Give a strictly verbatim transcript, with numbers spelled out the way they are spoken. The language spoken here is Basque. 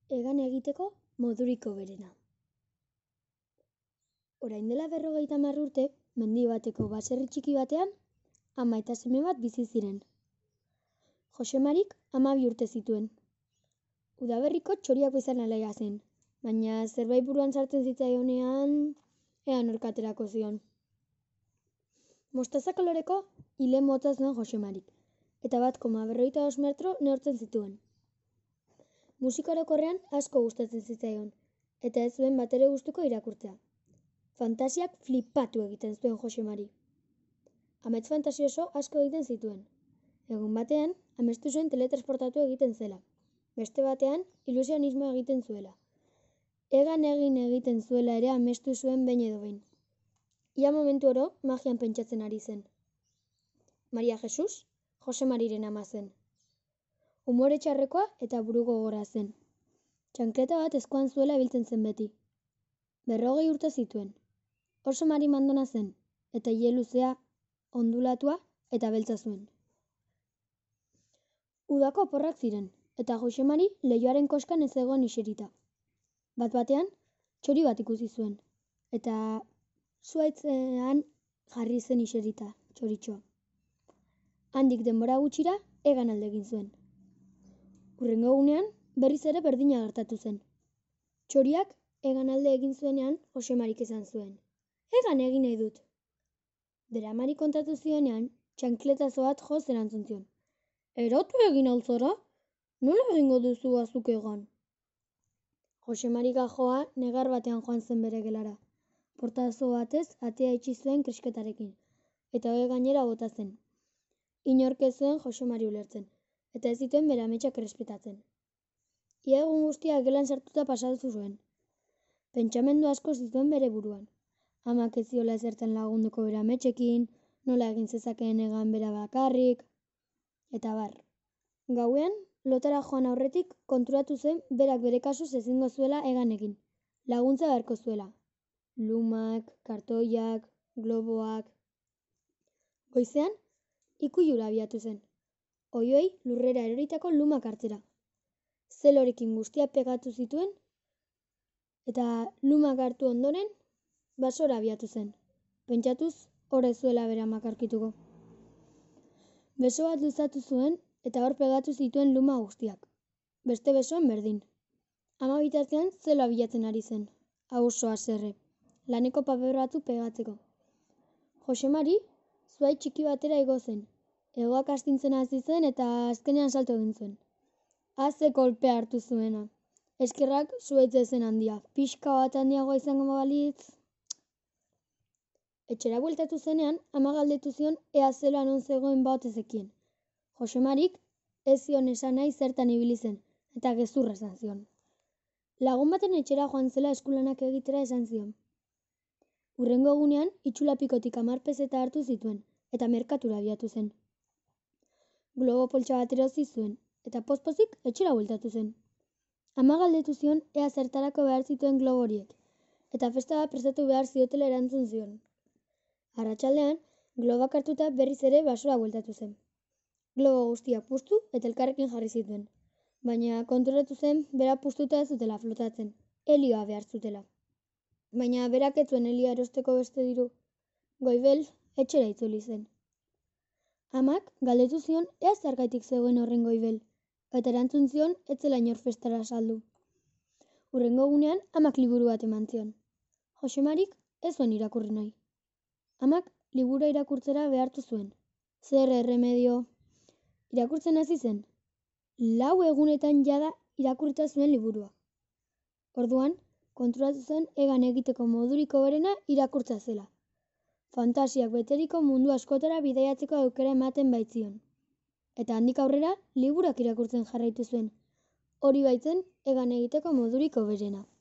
Hegan egiteko modurik hoberena. Orain dela berrogeita hamar urte, mendi bateko baserri txiki batean, ama eta seme bat bizi ziren. Josemarik hamabi urte zituen. Udaberriko txoriak bezain alaia zen, baina zerbait buruan sartzen zitzaionean, ea nork aterako zion. Mostaza koloreko ile motza zuen Josemarik, eta bat koma berrogeita bost metro neurtzen zituen. Musika orokorrean asko gustatzen zitzaion, eta ez zuen batere gustuko irakurtzea. Fantasiak flipatu egiten zuen Josemari. Amets fantasioso asko egiten zituen. Egun batean, amestu zuen teletransportatu egiten zela. Beste batean, ilusionismo egiten zuela. Hegan egin egiten zuela ere amestu zuen behin edo behin. Ia momentu oro, magian pentsatzen ari zen. Maria Jesus, Josemariren ama zen. Umore txarrekoa eta buru gogorra zen. Txankleta bat eskuan zuela ibiltzen zen beti. Berrogei urte zituen. Oso mari mandona zen, eta ile luzea, ondulatua eta beltza zuen. Udako oporrak ziren, eta Josemari leihoaren koskan ez zegoen iserita. Bat batean, txori bat ikusi zuen, eta zuhaitzean jarri zen iserita, txoritxoa. Handik denbora gutxira, hegan alde egin zuen. Hurrengo egunean, berriz ere berdina gertatu zen. Txoriak hegan alde egin zuenean, Josemarik esan zuen. Hegan egin nahi dut. Deramari kontatu zionean, txankletazo bat joz erantzun zion. Erotu egin altzora? Nola egingo duzu azuk hegan? Josemari gajoa negar batean joan zen bere gelara. Portazo batez atea itxi zuen krisketarekin, eta hori gainera bota zen. Inork ez zuen Josemari ulertzen, eta ez zituen bere ametsak errespetatzen. Ia egun guztia gelan sartuta pasatu zuen. Pentsamendu asko zituen bere buruan. Amak ez ziola ezertan lagunduko bere ametsekin, nola egin zezakeen hegan bera bakarrik, eta bar. Gauean, lotara joan aurretik konturatu zen berak bere kasuz ezingo zuela hegan egin. Laguntza beharko zuela. Lumak, kartoiak, globoak. Goizean, ikuilura abiatu zen. Oioi lurrera eroritako lumak hartzera. Zelorekin guztia pegatu zituen, eta lumak hartu ondoren, basora abiatu zen. Pentsatuz, hor ez zuela bere amak aurkituko. Beso bat luzatu zuen, eta hor pegatu zituen luma guztiak. Beste besoan berdin. Ama bitartean zeloa bilatzen ari zen. Hau oso haserre. Laneko paper batzuk pegatzeko. Josemari, zuhaitz txiki batera igo zen. Hegoak astintzen hasi zen eta azkenean salto egin zuen. Haze kolpea hartu zuena. Eskerrak zuhaitz zen handia. Pixka bat handiagoa izango balitz. Etxera bueltatu zenean, ama galdetu zion ea zeloa non zegoen bat ezekien. Josemarik ez zion esan nahi zertan ibili zen, eta gezurra esan zion. Lagun baten etxera joan zela eskulanak egitera esan zion. Hurrengo egunean, itxulapikotik hamar pezeta hartu zituen, eta merkatura abiatu zen. Globo poltsa bat erosi zuen, eta pozpozik etxera bueltatu zen. Ama galdetu zion ea zertarako behar zituen globo horiek, eta festa bat prestatu behar ziotela erantzun zion. Arratsaldean, globak hartuta berriz ere basora bueltatu zen. Globo guztiak puztu eta elkarrekin jarri zituen, baina konturatu zen bera puztuta ez zutela flotatzen, helioa behar zutela. Baina berak ez zuen helioa erosteko beste diru. Goibel etxera itzuli zen. Amak galdetu zion ea zergaitik zegoen horren goibel, eta erantzun zion ez zela inor festara saldu. Hurrengo egunean amak liburu bat eman zion. Josemarik ez zuen irakurri nahi. Amak libura irakurtzera behartu zuen. Zer erremedio. Irakurtzen hasi zen. Lau egunetan jada irakurrita zuen liburua. Orduan, konturatu zen hegan egiteko modurik hoberena irakurtza zela. Fantasiak beteriko mundu askotara bidaiatzeko aukera ematen baitzion. Eta handik aurrera, liburak irakurtzen jarraitu zuen. Hori baitzen hegan egiteko modurik hoberena.